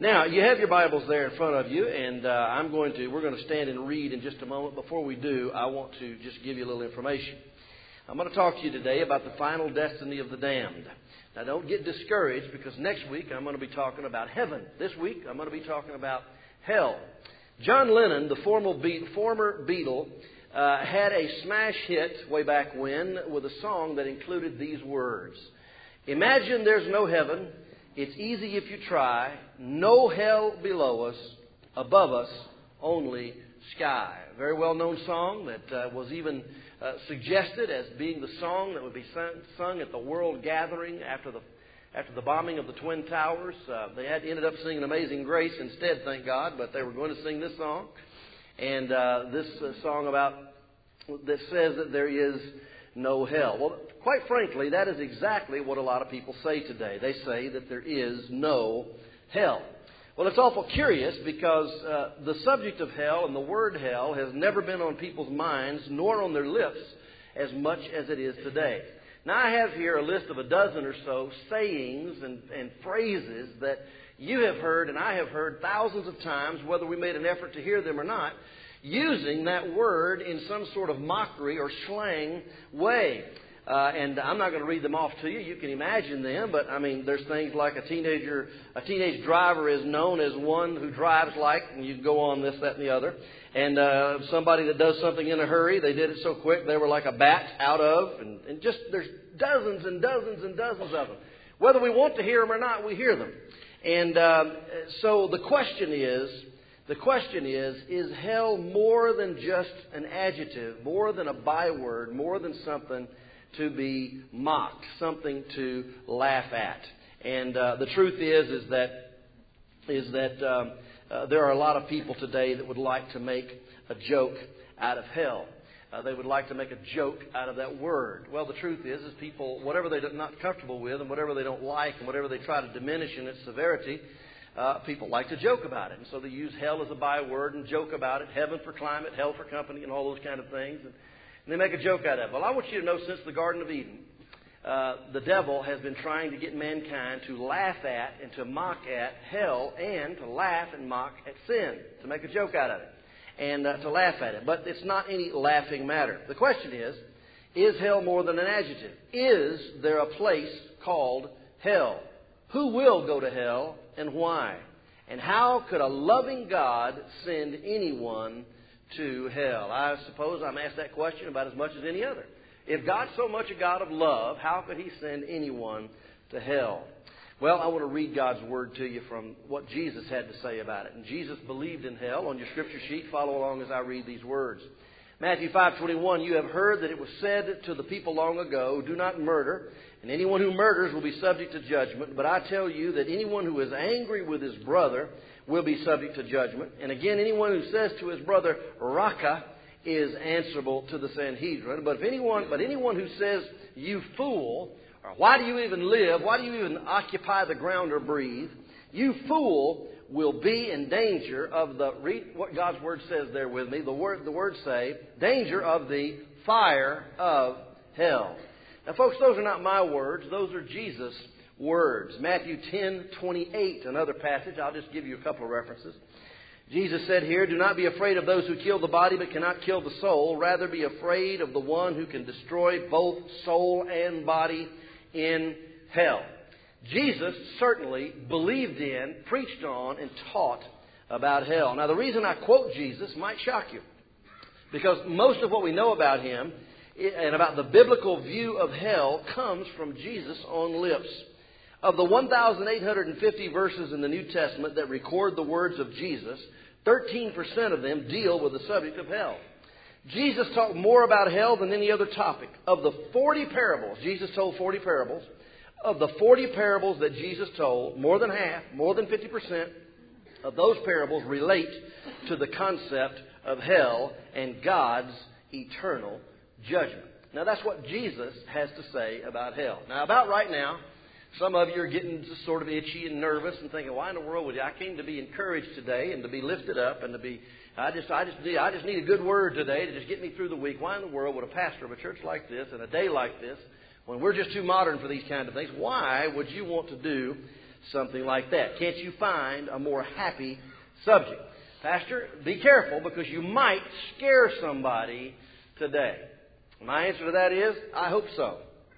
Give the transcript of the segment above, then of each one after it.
Now, you have your Bibles there in front of you, and we're going to stand and read in just a moment. Before we do, I want to just give you a little information. I'm going to talk to you today about the final destiny of the damned. Now, don't get discouraged, because next week I'm going to be talking about heaven. This week I'm going to be talking about hell. John Lennon, the former Beatle, had a smash hit way back when with a song that included these words. Imagine there's no heaven. It's easy if you try. No hell below us. Above us, only sky. A very well-known song that was even suggested as being the song that would be sung at the World Gathering after the bombing of the Twin Towers. They ended up singing Amazing Grace instead, thank God, but they were going to sing this song. And this song that says that there is no hell. Well, quite frankly, that is exactly what a lot of people say today. They say that there is no hell. Well, it's awful curious, because the subject of hell and the word hell has never been on people's minds nor on their lips as much as it is today. Now, I have here a list of a dozen or so sayings and phrases that you have heard and I have heard thousands of times, whether we made an effort to hear them or not, using that word in some sort of mockery or slang way. And I'm not going to read them off to you. You can imagine them. But, I mean, there's things like a teenage driver is known as one who drives like, and you can go on this, that, and the other. And somebody that does something in a hurry, they did it so quick, they were like a bat out of. And just there's dozens and dozens and dozens of them. Whether we want to hear them or not, we hear them. And so the question is hell more than just an adjective, more than a byword, more than something to be mocked, something to laugh at? And the truth is that there are a lot of people today that would like to make a joke out of hell. They would like to make a joke out of that word. Well, the truth is people, whatever they're not comfortable with and whatever they don't like and whatever they try to diminish in its severity, people like to joke about it. And so they use hell as a byword and joke about it. Heaven for climate, hell for company, and all those kind of things. And they make a joke out of it. Well, I want you to know, since the Garden of Eden, the devil has been trying to get mankind to laugh at and to mock at hell, and to laugh and mock at sin, to make a joke out of it, and to laugh at it. But it's not any laughing matter. The question is hell more than an adjective? Is there a place called hell? Who will go to hell, and why? And how could a loving God send anyone to hell? I suppose I'm asked that question about as much as any other. If God's so much a God of love, how could He send anyone to hell? Well, I want to read God's Word to you from what Jesus had to say about it. And Jesus believed in hell. On your scripture sheet, follow along as I read these words. Matthew 5:21, you have heard that it was said to the people long ago, do not murder, and anyone who murders will be subject to judgment. But I tell you that anyone who is angry with his brother will be subject to judgment. And again, anyone who says to his brother, Raka, is answerable to the Sanhedrin. But anyone who says, you fool, or why do you even live? Why do you even occupy the ground or breathe? You fool will be in danger of read what God's Word says there with me. The words say, danger of the fire of hell. Now, folks, those are not my words. Those are Jesus' words. Matthew 10:28, another passage. I'll just give you a couple of references. Jesus said here, do not be afraid of those who kill the body but cannot kill the soul. Rather be afraid of the one who can destroy both soul and body in hell. Jesus certainly believed in, preached on, and taught about hell. Now, the reason I quote Jesus might shock you, because most of what we know about Him and about the biblical view of hell comes from Jesus' own lips. Of the 1,850 verses in the New Testament that record the words of Jesus, 13% of them deal with the subject of hell. Jesus talked more about hell than any other topic. Of the 40 parables, Jesus told 40 parables. Of the 40 parables that Jesus told, more than half, more than 50% of those parables relate to the concept of hell and God's eternal judgment. Now, that's what Jesus has to say about hell. Now, about right now, some of you are getting just sort of itchy and nervous and thinking, why in the world would you? I came to be encouraged today and to be lifted up and to be, I just need a good word today to just get me through the week. Why in the world would a pastor of a church like this and a day like this, when we're just too modern for these kind of things, why would you want to do something like that. Can't you find a more happy subject? Pastor, be careful because you might scare somebody today. My answer to that is, I hope so.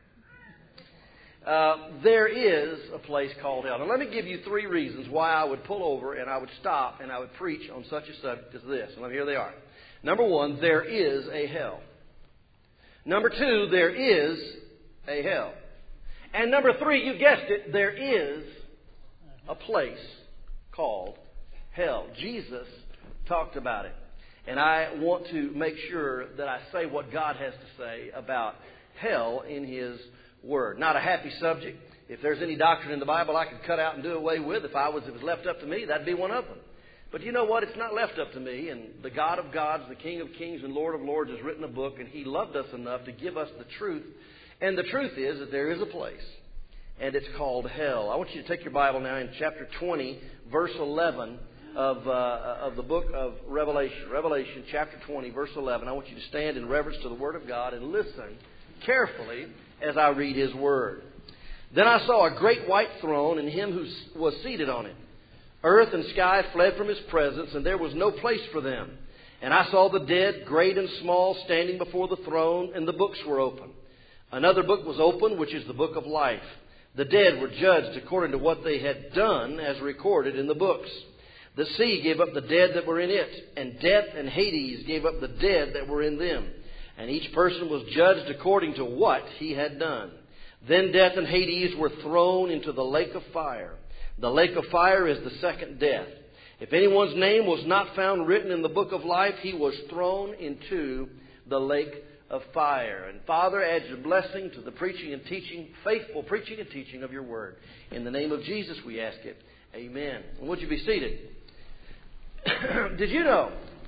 There is a place called hell. Now let me give you 3 reasons why I would pull over and I would stop and I would preach on such a subject as this. And here they are. Number 1, there is a hell. Number 2, there is a hell. And number 3, you guessed it, there is a place called hell. Jesus talked about it. And I want to make sure that I say what God has to say about hell in His Word. Not a happy subject. If there's any doctrine in the Bible I could cut out and do away with, if it was left up to me, that'd be one of them. But you know what? It's not left up to me. And the God of gods, the King of kings and Lord of lords has written a book, and He loved us enough to give us the truth. And the truth is that there is a place, and it's called hell. I want you to take your Bible now in chapter 20, verse 11 of the book of Revelation. Revelation chapter 20, verse 11. I want you to stand in reverence to the Word of God and listen carefully as I read His Word. Then I saw a great white throne and Him who was seated on it. Earth and sky fled from His presence, and there was no place for them. And I saw the dead, great and small, standing before the throne, and the books were open. Another book was opened, which is the book of life. The dead were judged according to what they had done, as recorded in the books. The sea gave up the dead that were in it, and death and Hades gave up the dead that were in them. And each person was judged according to what he had done. Then death and Hades were thrown into the lake of fire. The lake of fire is the second death. If anyone's name was not found written in the book of life, he was thrown into the lake of fire. And Father, add your blessing to the preaching and teaching, faithful preaching and teaching of your word. In the name of Jesus we ask it. Amen. And would you be seated? Did you know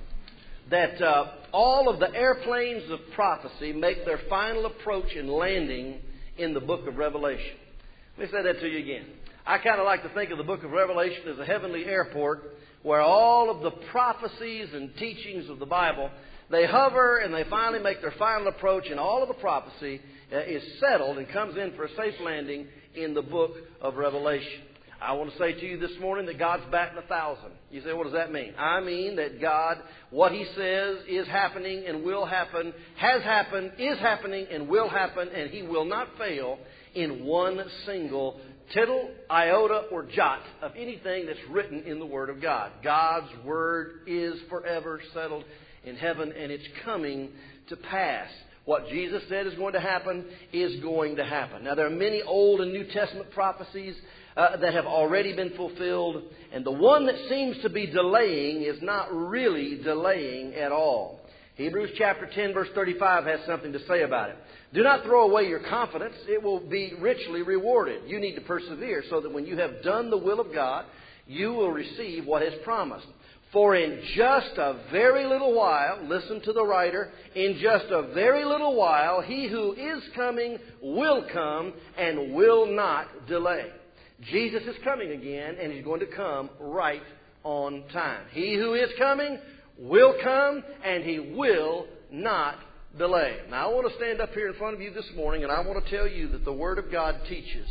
that all of the airplanes of prophecy make their final approach and landing in the book of Revelation? Let me say that to you again. I kind of like to think of the book of Revelation as a heavenly airport where all of the prophecies and teachings of the Bible, they hover and they finally make their final approach, and all of the prophecy is settled and comes in for a safe landing in the book of Revelation. I want to say to you this morning that God's batting 1,000. You say, what does that mean? I mean that God, what He says is happening and will happen, has happened, is happening, and will happen, and He will not fail in one single tittle, iota, or jot of anything that's written in the Word of God. God's Word is forever settled in heaven, and it's coming to pass. What Jesus said is going to happen is going to happen. Now, there are many Old and New Testament prophecies that have already been fulfilled, and the one that seems to be delaying is not really delaying at all. Hebrews chapter 10, verse 35 has something to say about it. Do not throw away your confidence. It will be richly rewarded. You need to persevere so that when you have done the will of God, you will receive what is promised. For in just a very little while, listen to the writer, in just a very little while, He who is coming will come and will not delay. Jesus is coming again, and He's going to come right on time. He who is coming will come, and He will not delay. Now, I want to stand up here in front of you this morning, and I want to tell you that the Word of God teaches.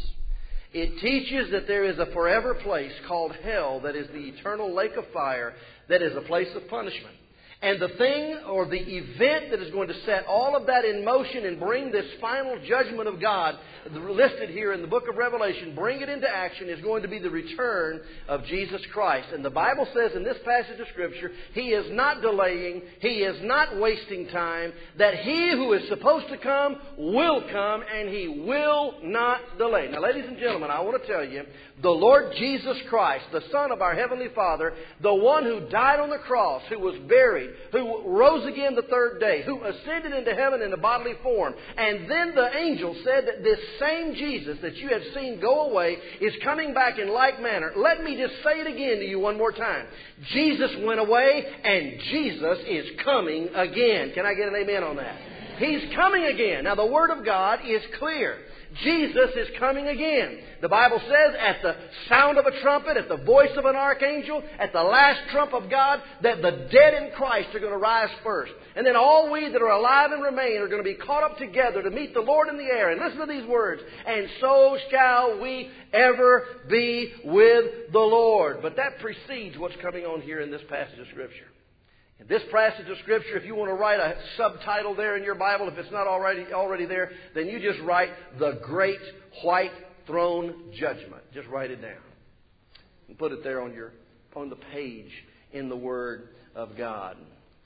It teaches that there is a forever place called hell that is the eternal lake of fire that is a place of punishment. And the thing or the event that is going to set all of that in motion and bring this final judgment of God listed here in the book of Revelation, bring it into action, is going to be the return of Jesus Christ. And the Bible says in this passage of Scripture, He is not delaying, He is not wasting time, that He who is supposed to come will come, and He will not delay. Now, ladies and gentlemen, I want to tell you, the Lord Jesus Christ, the Son of our Heavenly Father, the one who died on the cross, who was buried, who rose again the third day, who ascended into heaven in a bodily form. And then the angel said that this same Jesus that you have seen go away is coming back in like manner. Let me just say it again to you one more time. Jesus went away, and Jesus is coming again. Can I get an amen on that? He's coming again. Now, the Word of God is clear. Jesus is coming again. The Bible says at the sound of a trumpet, at the voice of an archangel, at the last trump of God, that the dead in Christ are going to rise first. And then all we that are alive and remain are going to be caught up together to meet the Lord in the air. And listen to these words. And so shall we ever be with the Lord. But that precedes what's coming on here in this passage of Scripture. In this passage of Scripture, if you want to write a subtitle there in your Bible, if it's not already there, then you just write the Great White Throne Judgment. Just write it down and put it there on the page in the Word of God.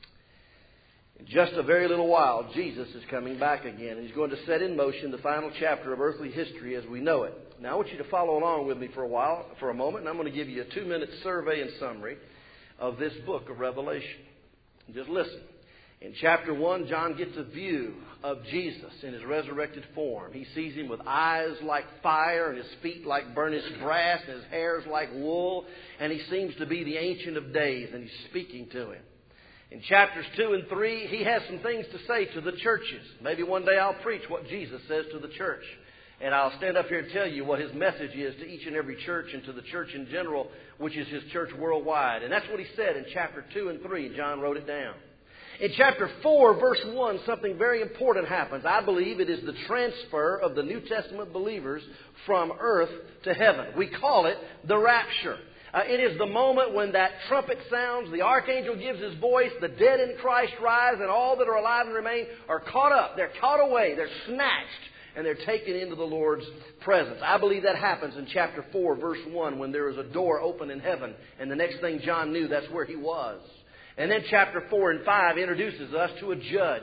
In just a very little while, Jesus is coming back again, and He's going to set in motion the final chapter of earthly history as we know it. Now, I want you to follow along with me for a moment, and I'm going to give you a 2-minute survey and summary of this book of Revelation. Just listen. In chapter 1, John gets a view of Jesus in His resurrected form. He sees Him with eyes like fire and His feet like burnished brass and His hairs like wool. And He seems to be the Ancient of Days, and He's speaking to Him. In chapters 2 and 3, He has some things to say to the churches. Maybe one day I'll preach what Jesus says to the church. And I'll stand up here and tell you what His message is to each and every church and to the church in general, which is His church worldwide. And that's what He said in chapter 2 and 3. John wrote it down. In chapter 4, verse 1, something very important happens. I believe it is the transfer of the New Testament believers from earth to heaven. We call it the rapture. It is the moment when that trumpet sounds, the archangel gives his voice, the dead in Christ rise, and all that are alive and remain are caught up. They're caught away. They're snatched. And they're taken into the Lord's presence. I believe that happens in chapter 4, verse 1, when there is a door open in heaven. And the next thing John knew, that's where he was. And then chapter 4 and 5 introduces us to a judge.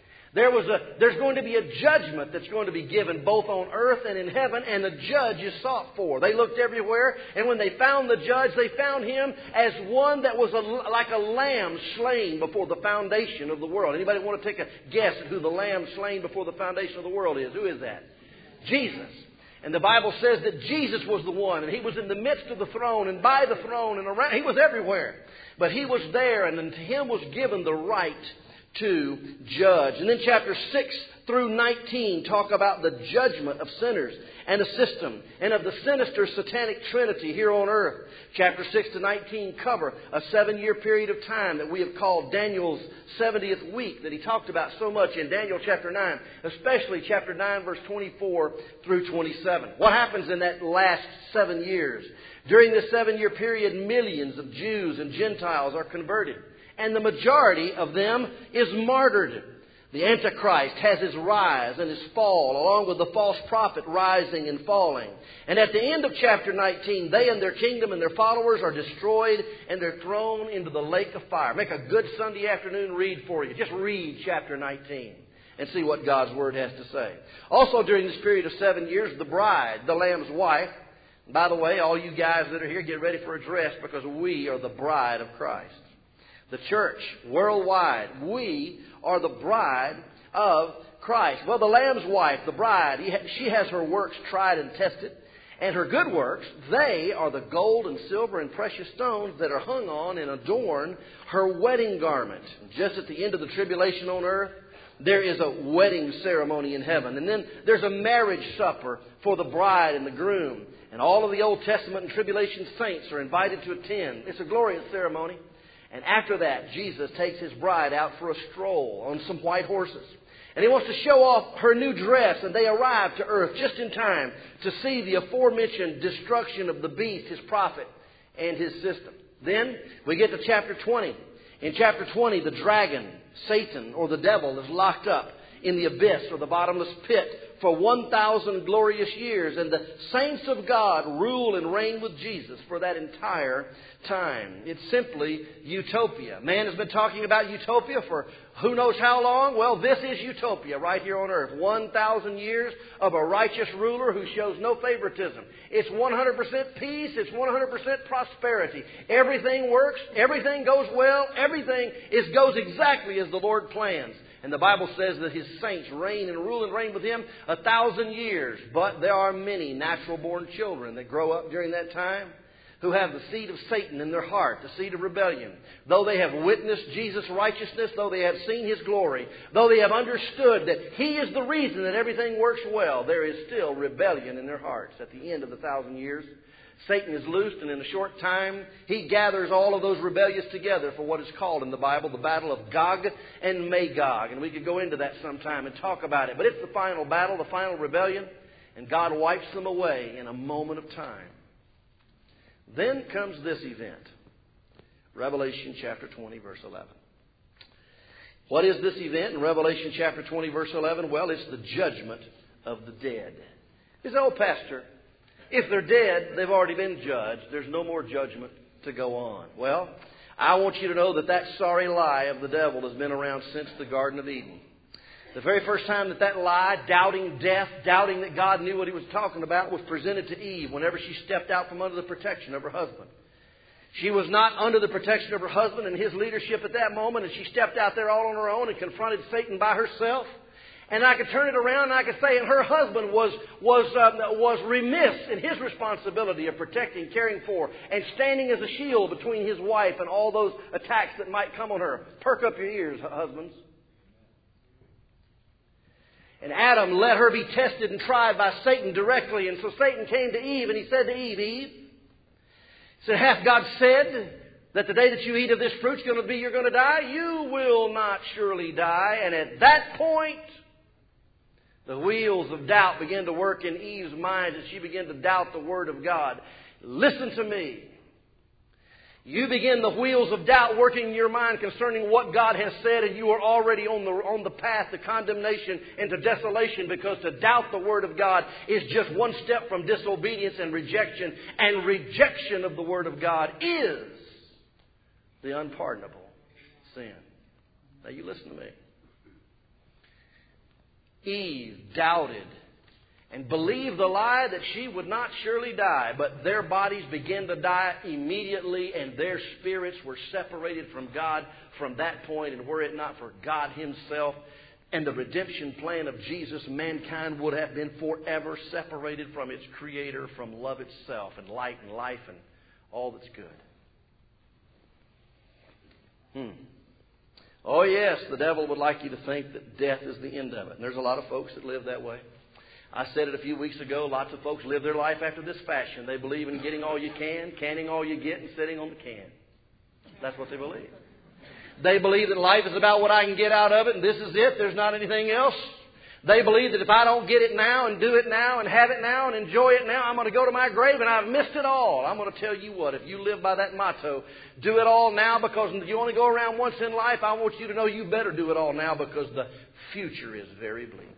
There's going to be a judgment that's going to be given both on earth and in heaven, and the judge is sought for. They looked everywhere, and when they found the judge, they found him as one that was like a lamb slain before the foundation of the world. Anybody want to take a guess at who the lamb slain before the foundation of the world is? Who is that? Jesus. And the Bible says that Jesus was the one, and He was in the midst of the throne and by the throne and around. He was everywhere. But He was there, and to Him was given the right to judge. And then chapters 6 through 19 talk about the judgment of sinners and a system and of the sinister satanic trinity here on earth. Chapter 6 to 19 cover a 7-year period of time that we have called Daniel's 70th week that he talked about so much in Daniel chapter 9, especially chapter 9 verse 24 through 27. What happens in that last 7 years? During this 7-year period, millions of Jews and Gentiles are converted. And the majority of them is martyred. The Antichrist has his rise and his fall, along with the false prophet rising and falling. And at the end of chapter 19, they and their kingdom and their followers are destroyed, and they're thrown into the lake of fire. Make a good Sunday afternoon read for you. Just read chapter 19 and see what God's Word has to say. Also during this period of 7 years, the bride, the Lamb's wife. By the way, all you guys that are here, get ready for a dress, because we are the bride of Christ. The church, worldwide, we are the bride of Christ. Well, the Lamb's wife, the bride, she has her works tried and tested. And her good works, they are the gold and silver and precious stones that are hung on and adorn her wedding garment. Just at the end of the tribulation on earth, there is a wedding ceremony in heaven. And then there's a marriage supper for the bride and the groom. And all of the Old Testament and tribulation saints are invited to attend. It's a glorious ceremony. And after that, Jesus takes His bride out for a stroll on some white horses. And He wants to show off her new dress. And they arrive to earth just in time to see the aforementioned destruction of the beast, his prophet, and his system. Then we get to chapter 20. In chapter 20, the dragon, Satan, or the devil, is locked up in the abyss or the bottomless pit for 1,000 glorious years. And the saints of God rule and reign with Jesus for that entire time. It's simply utopia. Man has been talking about utopia for who knows how long. Well, this is utopia right here on earth. 1,000 years of a righteous ruler who shows no favoritism. It's 100% peace. It's 100% prosperity. Everything works. Everything goes well. Everything goes exactly as the Lord plans. And the Bible says that His saints reign and rule and reign with Him 1,000 years. But there are many natural-born children that grow up during that time. who have the seed of Satan in their heart, the seed of rebellion, though they have witnessed Jesus' righteousness, though they have seen His glory, though they have understood that He is the reason that everything works well, there is still rebellion in their hearts. At the end of the 1,000 years, Satan is loosed, and in a short time, he gathers all of those rebellious together for what is called in the Bible the battle of Gog and Magog. And we could go into that sometime and talk about it. But it's the final battle, the final rebellion, and God wipes them away in a moment of time. Then comes this event, Revelation chapter 20, verse 11. What is this event in Revelation chapter 20, verse 11? Well, it's the judgment of the dead. You say, oh, Pastor, if they're dead, they've already been judged. There's no more judgment to go on. Well, I want you to know that that sorry lie of the devil has been around since the Garden of Eden. The very first time that lie, doubting death, doubting that God knew what He was talking about, was presented to Eve whenever she stepped out from under the protection of her husband. She was not under the protection of her husband and his leadership at that moment, and she stepped out there all on her own and confronted Satan by herself. And I could turn it around and I could say, and her husband was remiss in his responsibility of protecting, caring for, and standing as a shield between his wife and all those attacks that might come on her. Perk up your ears, husbands. And Adam let her be tested and tried by Satan directly. And so Satan came to Eve and he said to Eve, he said, hath God said that the day that you eat of this fruit you're going to die? You will not surely die. And at that point, the wheels of doubt began to work in Eve's mind as she began to doubt the Word of God. Listen to me. You begin the wheels of doubt working in your mind concerning what God has said, and you are already on the path to condemnation and to desolation, because to doubt the Word of God is just one step from disobedience and rejection. And rejection of the Word of God is the unpardonable sin. Now you listen to me. Eve doubted and believed the lie that she would not surely die, but their bodies began to die immediately, and their spirits were separated from God from that point. And were it not for God Himself and the redemption plan of Jesus, mankind would have been forever separated from its Creator, from love itself and light and life and all that's good. Oh yes, the devil would like you to think that death is the end of it. And there's a lot of folks that live that way. I said it a few weeks ago. Lots of folks live their life after this fashion. They believe in getting all you can, canning all you get, and sitting on the can. That's what they believe. They believe that life is about what I can get out of it, and this is it. There's not anything else. They believe that if I don't get it now and do it now and have it now and enjoy it now, I'm going to go to my grave and I've missed it all. I'm going to tell you what, if you live by that motto, do it all now because you only go around once in life, I want you to know you better do it all now, because the future is very bleak.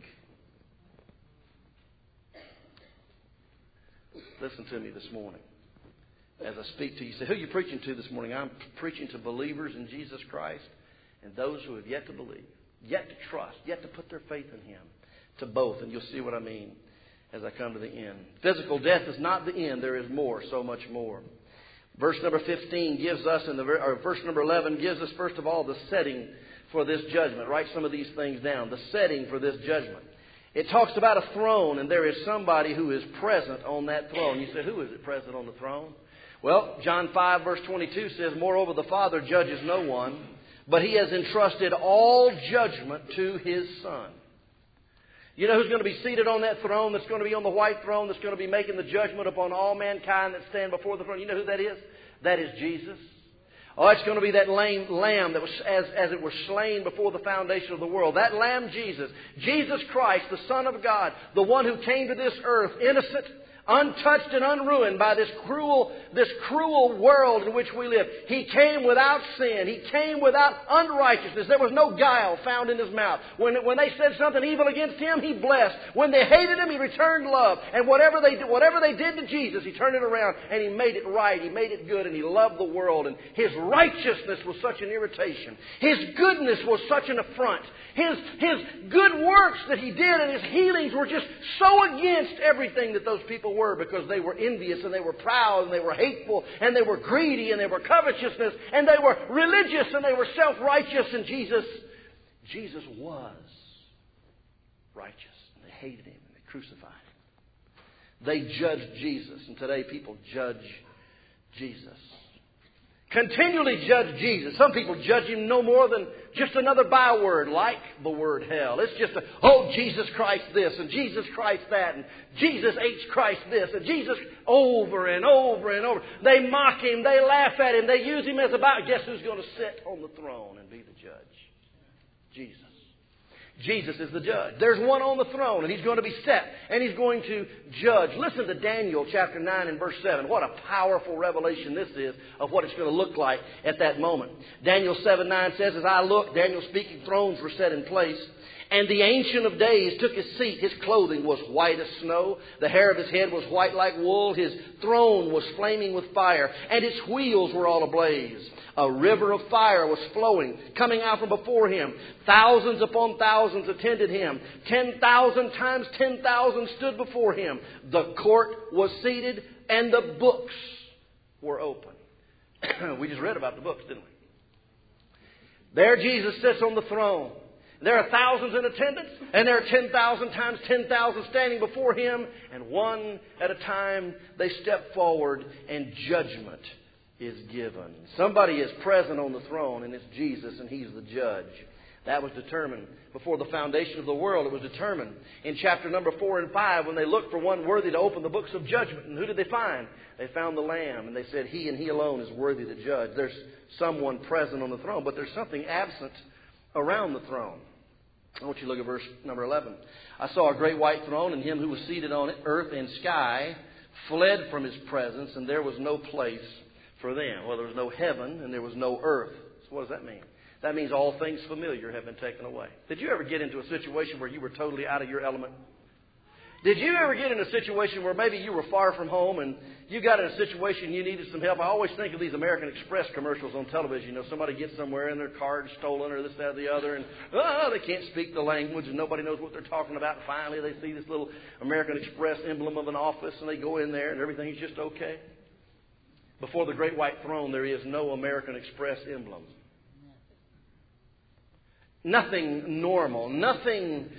Listen to me this morning. As I speak to you, say, who are you preaching to this morning? I'm preaching to believers in Jesus Christ and those who have yet to believe, yet to trust, yet to put their faith in Him. To both, and you'll see what I mean as I come to the end. Physical death is not the end. There is more, so much more. Verse number 15 gives us, verse number 11 gives us, first of all, the setting for this judgment. Write some of these things down. The setting for this judgment. It talks about a throne, and there is somebody who is present on that throne. You say, who is it present on the throne? Well, John 5 verse 22 says, moreover, the Father judges no one, but He has entrusted all judgment to His Son. You know who's going to be seated on that throne, that's going to be on the white throne, that's going to be making the judgment upon all mankind that stand before the throne? You know who that is? That is Jesus. Oh, it's going to be that lamb that was, as it were, slain before the foundation of the world. That lamb, Jesus. Jesus Christ, the Son of God, the one who came to this earth innocent, untouched and unruined by this cruel world in which we live. He came without sin. He came without unrighteousness. There was no guile found in His mouth. When they said something evil against Him, He blessed. When they hated Him, He returned love. And whatever they did to Jesus, He turned it around and He made it right. He made it good, and He loved the world. And His righteousness was such an irritation. His goodness was such an affront. His good works that He did and His healings were just so against everything that those people were, because they were envious and they were proud and they were hateful and they were greedy and they were covetousness and they were religious and they were self-righteous. And Jesus was righteous, and they hated Him and they crucified Him. They judged Jesus, and today people judge Jesus. Continually judge Jesus. Some people judge Him no more than just another byword like the word hell. It's just Jesus Christ this and Jesus Christ that and Jesus H. Christ this and Jesus over and over and over. They mock Him. They laugh at Him. They use Him as about. Guess who's going to sit on the throne and be the judge? Jesus. Jesus is the judge. There's one on the throne, and He's going to be set, and He's going to judge. Listen to Daniel chapter 9 and verse 7. What a powerful revelation this is of what it's going to look like at that moment. Daniel 7:9 says, as I looked, Daniel speaking, thrones were set in place. And the Ancient of Days took His seat. His clothing was white as snow. The hair of His head was white like wool. His throne was flaming with fire. And His wheels were all ablaze. A river of fire was flowing, coming out from before Him. Thousands upon thousands attended Him. 10,000 times 10,000 stood before Him. The court was seated and the books were open. We just read about the books, didn't we? There Jesus sits on the throne. There are thousands in attendance, and there are 10,000 times 10,000 standing before Him, and one at a time they step forward, and judgment is given. Somebody is present on the throne, and it's Jesus, and He's the judge. That was determined before the foundation of the world. It was determined in chapter number 4 and 5 when they looked for one worthy to open the books of judgment. And who did they find? They found the Lamb, and they said, He and He alone is worthy to judge. There's someone present on the throne, but there's something absent around the throne. I want you to look at verse number 11. I saw a great white throne, and Him who was seated on it, earth and sky, fled from His presence, and there was no place for them. Well, there was no heaven, and there was no earth. So what does that mean? That means all things familiar have been taken away. Did you ever get into a situation where you were totally out of your element? Did you ever get in a situation where maybe you were far from home and you got in a situation you needed some help? I always think of these American Express commercials on television. You know, somebody gets somewhere and their card's stolen or this, that, or the other, and they can't speak the language and nobody knows what they're talking about. And finally, they see this little American Express emblem of an office and they go in there and everything's just okay. Before the great white throne, there is no American Express emblem. Nothing normal, nothing,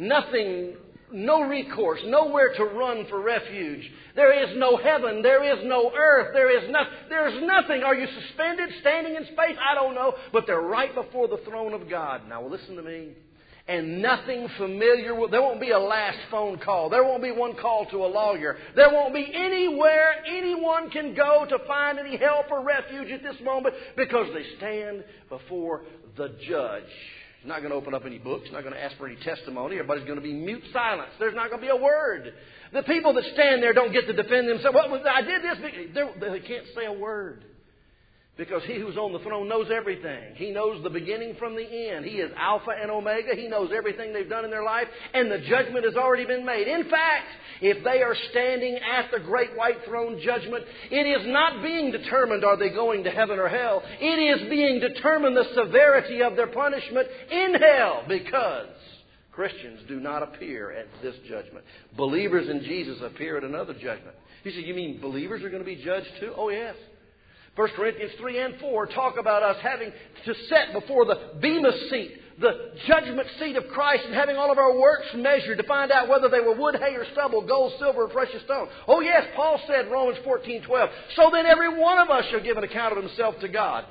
no recourse, nowhere to run for refuge. There is no heaven, there is no earth, there's nothing. Are you suspended, standing in space? I don't know, but they're right before the throne of God. Now listen to me. And nothing familiar there won't be a last phone call. There won't be one call to a lawyer. There won't be anywhere anyone can go to find any help or refuge at this moment because they stand before the judge. He's not going to open up any books. He's not going to ask for any testimony. Everybody's going to be mute silence. There's not going to be a word. The people that stand there don't get to defend themselves. Well, I did this. They can't say a word. Because He who's on the throne knows everything. He knows the beginning from the end. He is Alpha and Omega. He knows everything they've done in their life. And the judgment has already been made. In fact, if they are standing at the great white throne judgment, it is not being determined are they going to heaven or hell. It is being determined the severity of their punishment in hell. Because Christians do not appear at this judgment. Believers in Jesus appear at another judgment. You say, you mean believers are going to be judged too? Oh, yes. 1 Corinthians 3 and 4 talk about us having to sit before the bema seat, the judgment seat of Christ, and having all of our works measured to find out whether they were wood, hay, or stubble, gold, silver, or precious stone. Oh yes, Paul said, Romans 14:12, so then every one of us shall give an account of himself to God.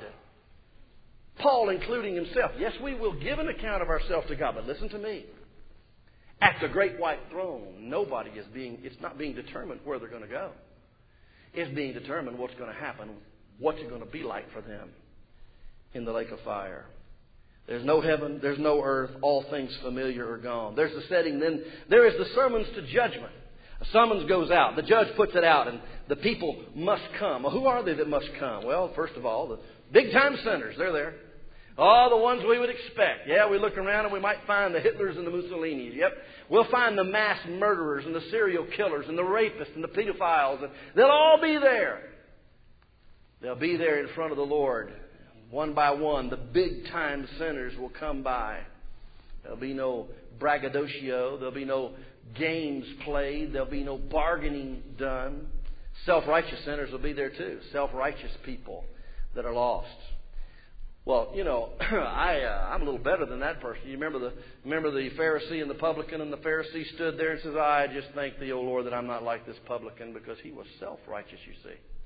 Paul including himself. Yes, we will give an account of ourselves to God, but listen to me. At the great white throne, it's not being determined where they're going to go. It's being determined what's going to happen. What's it going to be like for them in the lake of fire? There's no heaven, there's no earth, all things familiar are gone. There's the setting, then there is the summons to judgment. A summons goes out, the judge puts it out, and the people must come. Well, who are they that must come? Well, first of all, the big-time sinners, they're there. All the ones we would expect. Yeah, we look around and we might find the Hitlers and the Mussolinis. Yep. We'll find the mass murderers and the serial killers and the rapists and the pedophiles. And they'll all be there. They'll be there in front of the Lord. One by one, the big-time sinners will come by. There'll be no braggadocio. There'll be no games played. There'll be no bargaining done. Self-righteous sinners will be there too. Self-righteous people that are lost. Well, you know, I'm a little better than that person. You remember the Pharisee and the publican, and the Pharisee stood there and says, I just thank Thee, O Lord, that I'm not like this publican, because he was self-righteous, you see.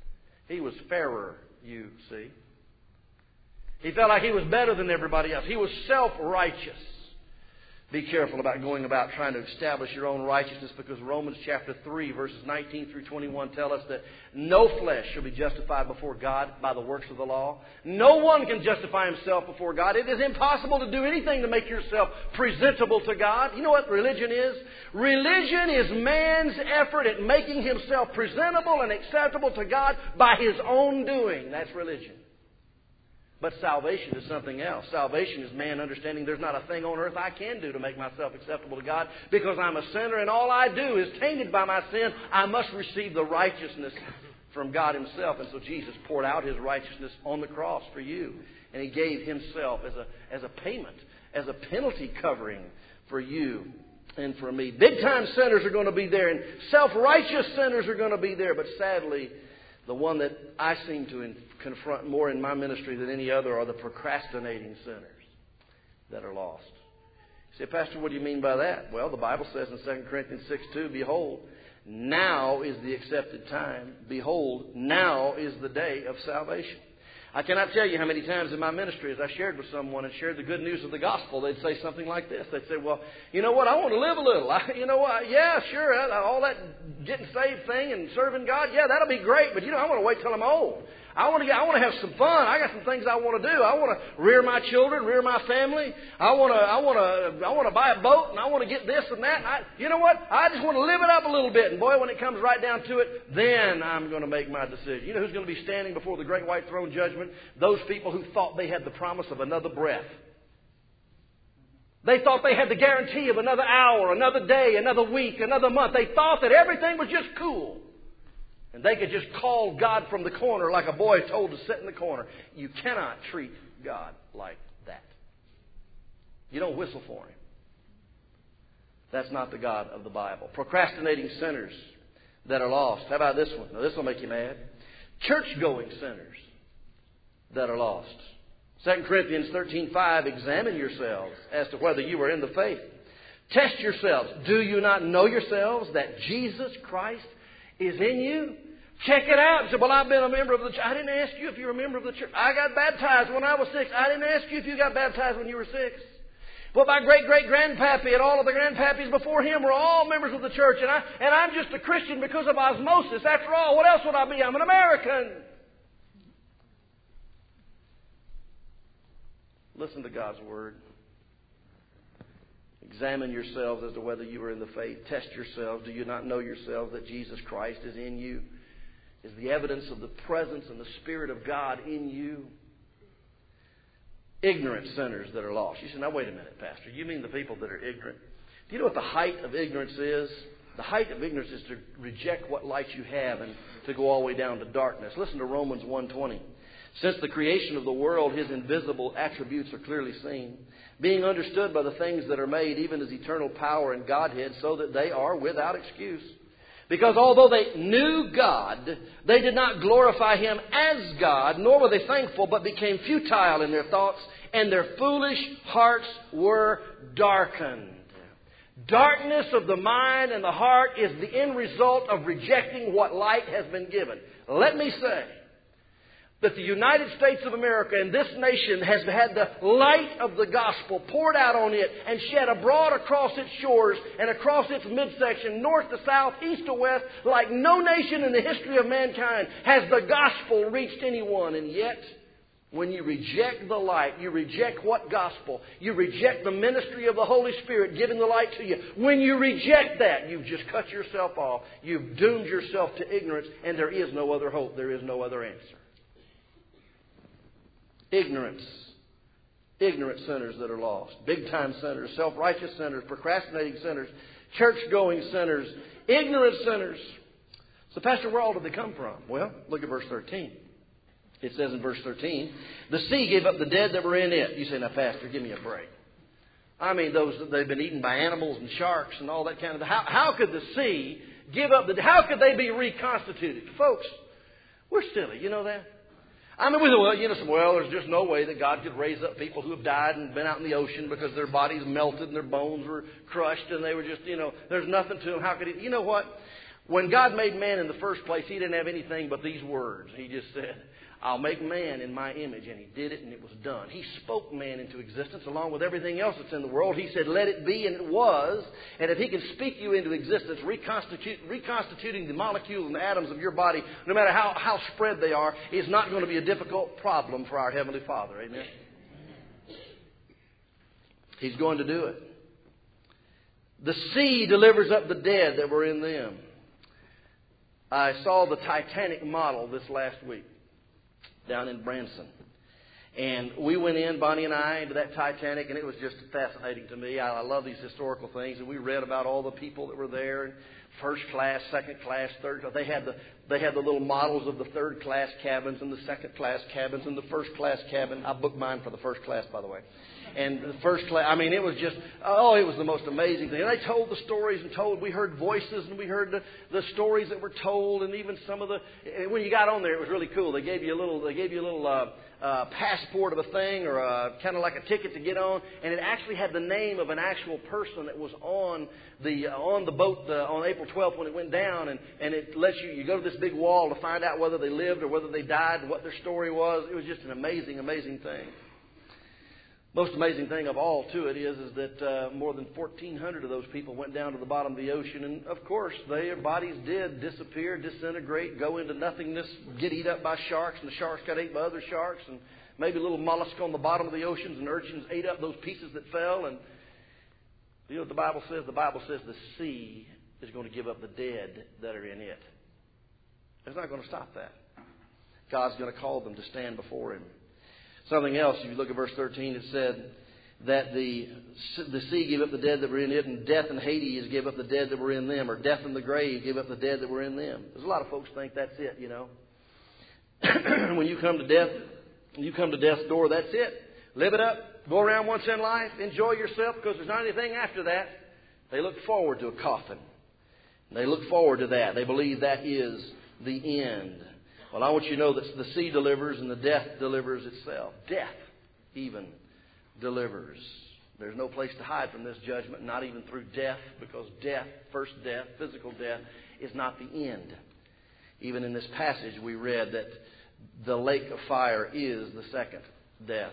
He was fairer, you see. He felt like he was better than everybody else. He was self-righteous. Be careful about going about trying to establish your own righteousness, because Romans chapter 3, verses 19 through 21 tell us that no flesh shall be justified before God by the works of the law. No one can justify himself before God. It is impossible to do anything to make yourself presentable to God. You know what religion is? Religion is man's effort at making himself presentable and acceptable to God by his own doing. That's religion. But salvation is something else. Salvation is man understanding there's not a thing on earth I can do to make myself acceptable to God, because I'm a sinner and all I do is tainted by my sin. I must receive the righteousness from God Himself. And so Jesus poured out His righteousness on the cross for you. And He gave Himself as a payment, as a penalty covering for you and for me. Big-time sinners are going to be there, and self-righteous sinners are going to be there. But sadly, the one that I seem to confront more in my ministry than any other are the procrastinating sinners that are lost. You say, Pastor, what do you mean by that? Well, the Bible says in 2 Corinthians 6:2, behold, now is the accepted time. Behold, now is the day of salvation. I cannot tell you how many times in my ministry, as I shared with someone and shared the good news of the gospel, they'd say something like this. They'd say, well, you know what, I want to live a little. You know what, yeah, sure, all that getting saved thing and serving God, yeah, that'll be great, but, I want to wait till I'm old. I want to have some fun. I got some things I want to do. I want to rear my children, rear my family. I want to buy a boat, and I want to get this and that. You know what? I just want to live it up a little bit. And boy, when it comes right down to it, then I'm going to make my decision. You know who's going to be standing before the great white throne judgment? Those people who thought they had the promise of another breath. They thought they had the guarantee of another hour, another day, another week, another month. They thought that everything was just cool. And they could just call God from the corner like a boy told to sit in the corner. You cannot treat God like that. You don't whistle for Him. That's not the God of the Bible. Procrastinating sinners that are lost. How about this one? Now, this will make you mad. Church-going sinners that are lost. 2 Corinthians 13:5, examine yourselves as to whether you are in the faith. Test yourselves. Do you not know yourselves that Jesus Christ is in you? Check it out. And say, well, I've been a member of the church. I didn't ask you if you're a member of the church. I got baptized when I was 6. I didn't ask you if you got baptized when you were 6. Well, my great-great-grandpappy and all of the grandpappies before him were all members of the church. And I'm just a Christian because of osmosis. After all, what else would I be? I'm an American. Listen to God's Word. Examine yourselves as to whether you are in the faith. Test yourselves. Do you not know yourselves that Jesus Christ is in you? Is the evidence of the presence and the Spirit of God in you? Ignorant sinners that are lost. You say, now wait a minute, Pastor. You mean the people that are ignorant? Do you know what the height of ignorance is? The height of ignorance is to reject what light you have and to go all the way down to darkness. Listen to Romans 1:20. Since the creation of the world, His invisible attributes are clearly seen, being understood by the things that are made, even His eternal power and Godhead, so that they are without excuse. Because although they knew God, they did not glorify Him as God, nor were they thankful, but became futile in their thoughts, and their foolish hearts were darkened. Darkness of the mind and the heart is the end result of rejecting what light has been given. Let me say that the United States of America and this nation has had the light of the gospel poured out on it and shed abroad across its shores and across its midsection, north to south, east to west, like no nation in the history of mankind has the gospel reached anyone. And yet, when you reject the light, you reject what gospel? You reject the ministry of the Holy Spirit giving the light to you. When you reject that, you've just cut yourself off. You've doomed yourself to ignorance, and there is no other hope. There is no other answer. Ignorance. Ignorant sinners that are lost. Big-time sinners. Self-righteous sinners. Procrastinating sinners. Church-going sinners. Ignorant sinners. So, Pastor, where all did they come from? Well, look at verse 13. It says in verse 13, the sea gave up the dead that were in it. You say, now, Pastor, give me a break. I mean, they've been eaten by animals and sharks and all that kind of... How could the sea give up the... How could they be reconstituted? Folks, we're silly. You know that? I mean, there's just no way that God could raise up people who have died and been out in the ocean because their bodies melted and their bones were crushed and they were just, there's nothing to them. How could He? You know what? When God made man in the first place, He didn't have anything but these words. He just said, I'll make man in my image. And He did it, and it was done. He spoke man into existence along with everything else that's in the world. He said, let it be, and it was. And if He can speak you into existence, reconstituting the molecules and the atoms of your body, no matter how spread they are, is not going to be a difficult problem for our Heavenly Father. Amen? He's going to do it. The sea delivers up the dead that were in them. I saw the Titanic model this last week down in Branson. And we went in, Bonnie and I, into that Titanic, and it was just fascinating to me. I love these historical things. And we read about all the people that were there, first class, second class, third class. They had the little models of the third class cabins and the second class cabins and the first class cabin. I booked mine for the first class, by the way. And the first class, I mean, it was just, it was the most amazing thing. And they told the stories we heard voices and we heard the stories that were told, and even some of when you got on there, it was really cool. They gave you a little passport of a thing, or kind of like a ticket to get on, and it actually had the name of an actual person that was on the boat on April 12th when it went down, and it lets you go to this big wall to find out whether they lived or whether they died and what their story was. It was just an amazing, amazing thing. Most amazing thing of all to it is that more than 1,400 of those people went down to the bottom of the ocean. And, of course, their bodies did disappear, disintegrate, go into nothingness, get eaten up by sharks. And the sharks got ate by other sharks. And maybe a little mollusk on the bottom of the oceans, and urchins ate up those pieces that fell. And you know what the Bible says? The Bible says the sea is going to give up the dead that are in it. It's not going to stop that. God's going to call them to stand before Him. Something else, if you look at verse 13, it said that the sea gave up the dead that were in it, and death and Hades gave up the dead that were in them, or death and the grave gave up the dead that were in them. There's a lot of folks think that's it, you know. When you come to death's door, that's it. Live it up. Go around once in life. Enjoy yourself, because there's not anything after that. They look forward to a coffin. They look forward to that. They believe that is the end. Well, I want you to know that the sea delivers and the death delivers itself. Death even delivers. There's no place to hide from this judgment, not even through death, because death, first death, physical death, is not the end. Even in this passage we read that the lake of fire is the second death.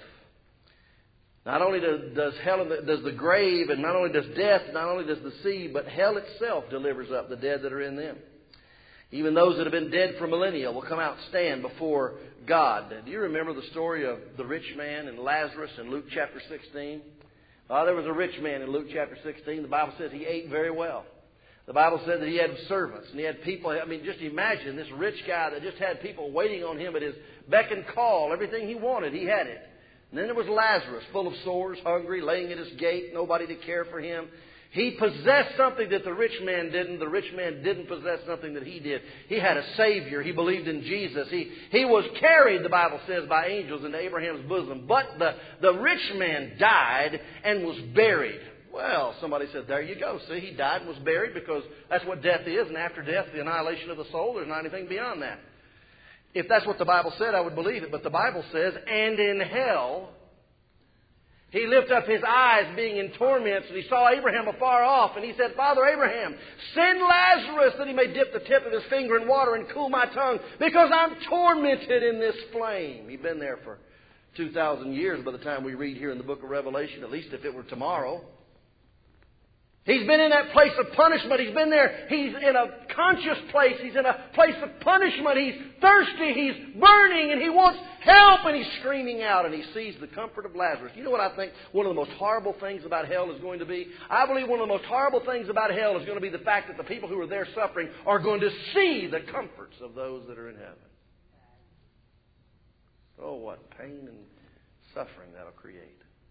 Not only does the grave, and not only does death, not only does the sea, but hell itself delivers up the dead that are in them. Even those that have been dead for millennia will come out and stand before God. Do you remember the story of the rich man and Lazarus in Luke chapter 16? There was a rich man in Luke chapter 16. The Bible says he ate very well. The Bible said that he had servants and he had people. I mean, just imagine this rich guy that just had people waiting on him at his beck and call. Everything he wanted, he had it. And then there was Lazarus, full of sores, hungry, laying at his gate, nobody to care for him. He possessed something that the rich man didn't. The rich man didn't possess something that he did. He had a Savior. He believed in Jesus. He was carried, the Bible says, by angels into Abraham's bosom. But the rich man died and was buried. Well, somebody said, there you go. See, he died and was buried, because that's what death is. And after death, the annihilation of the soul, there's not anything beyond that. If that's what the Bible said, I would believe it. But the Bible says, and in hell he lifted up his eyes, being in torments, and he saw Abraham afar off, and he said, Father Abraham, send Lazarus that he may dip the tip of his finger in water and cool my tongue, because I'm tormented in this flame. He'd been there for 2,000 years by the time we read here in the book of Revelation, at least if it were tomorrow. He's been in that place of punishment. He's been there. He's in a conscious place. He's in a place of punishment. He's thirsty. He's burning, and he wants help, and he's screaming out, and he sees the comfort of Lazarus. You know what I think one of the most horrible things about hell is going to be? I believe one of the most horrible things about hell is going to be the fact that the people who are there suffering are going to see the comforts of those that are in heaven. Oh, what pain and suffering that'll create.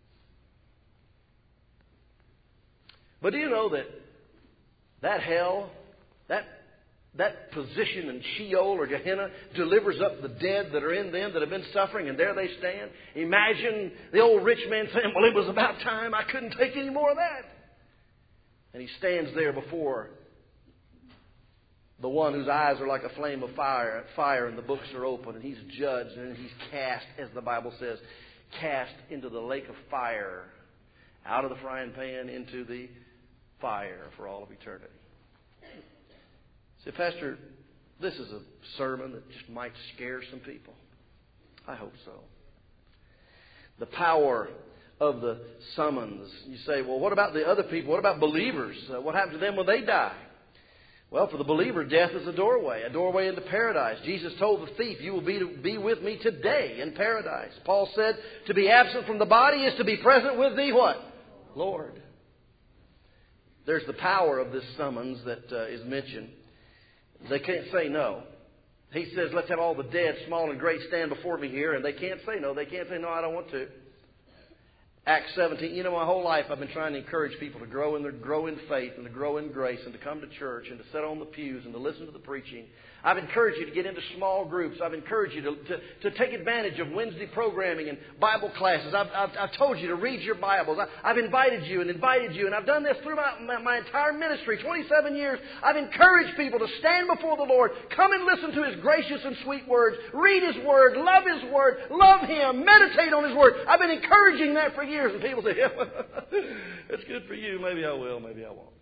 But do you know that hell, that position in Sheol or Gehenna delivers up the dead that are in them that have been suffering, and there they stand? Imagine the old rich man saying, well, it was about time. I couldn't take any more of that. And he stands there before the one whose eyes are like a flame of fire, and the books are open, and he's judged, and he's cast, as the Bible says, cast into the lake of fire, out of the frying pan into the fire for all of eternity. Say, Pastor, this is a sermon that just might scare some people. I hope so. The power of the summons. You say, well, what about the other people? What about believers? What happens to them when they die? Well, for the believer, death is a doorway into paradise. Jesus told the thief, you will be with me today in paradise. Paul said, to be absent from the body is to be present with thee, what? Lord. There's the power of this summons that is mentioned. They can't say no. He says, let's have all the dead, small and great, stand before me here. And they can't say no. They can't say, no, I don't want to. Acts 17. You know, my whole life I've been trying to encourage people to grow in faith and to grow in grace and to come to church and to sit on the pews and to listen to the preaching. I've encouraged you to get into small groups. I've encouraged you to take advantage of Wednesday programming and Bible classes. I've told you to read your Bibles. I've invited you. And I've done this through my entire ministry, 27 years. I've encouraged people to stand before the Lord, come and listen to His gracious and sweet words, read His Word, love His Word, love Him, meditate on His Word. I've been encouraging that for years. And people say, it's good for you. Maybe I will, maybe I won't.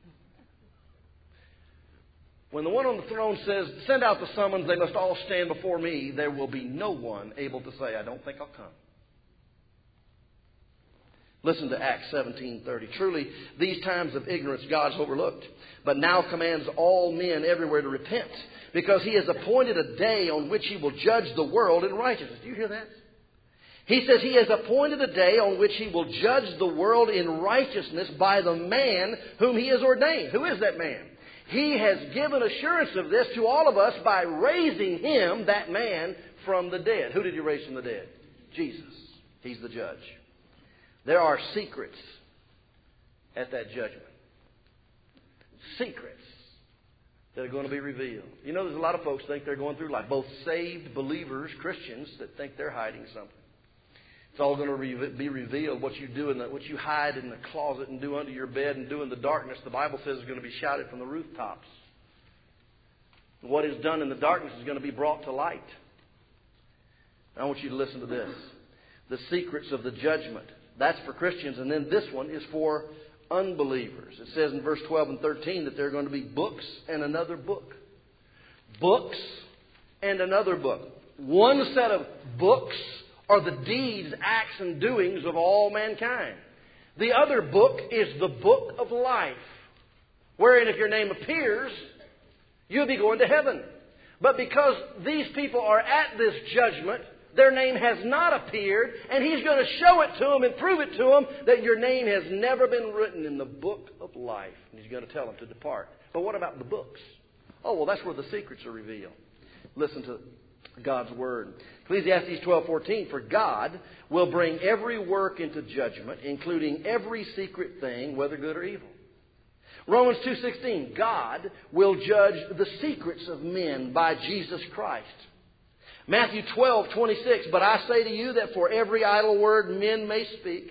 When the one on the throne says, send out the summons, they must all stand before me, there will be no one able to say, I don't think I'll come. Listen to Acts 17:30. Truly, these times of ignorance God's overlooked, but now commands all men everywhere to repent, because He has appointed a day on which He will judge the world in righteousness. Do you hear that? He says He has appointed a day on which He will judge the world in righteousness by the man whom He has ordained. Who is that man? He has given assurance of this to all of us by raising Him, that man, from the dead. Who did He raise from the dead? Jesus. He's the judge. There are secrets at that judgment. Secrets that are going to be revealed. You know, there's a lot of folks think they're going through life, both saved believers, Christians, that think they're hiding something. It's all going to be revealed. What you do what you hide in the closet and do under your bed and do in the darkness, the Bible says, is going to be shouted from the rooftops. What is done in the darkness is going to be brought to light. I want you to listen to this. The secrets of the judgment. That's for Christians. And then this one is for unbelievers. It says in verse 12 and 13 that there are going to be books and another book. Books and another book. One set of books are the deeds, acts, and doings of all mankind. The other book is the book of life, wherein if your name appears, you'll be going to heaven. But because these people are at this judgment, their name has not appeared, and He's going to show it to them and prove it to them that your name has never been written in the book of life. And He's going to tell them to depart. But what about the books? Oh, well, that's where the secrets are revealed. Listen to God's Word. Ecclesiastes 12:14, for God will bring every work into judgment, including every secret thing, whether good or evil. Romans 2:16, God will judge the secrets of men by Jesus Christ. Matthew 12:26, but I say to you that for every idle word men may speak,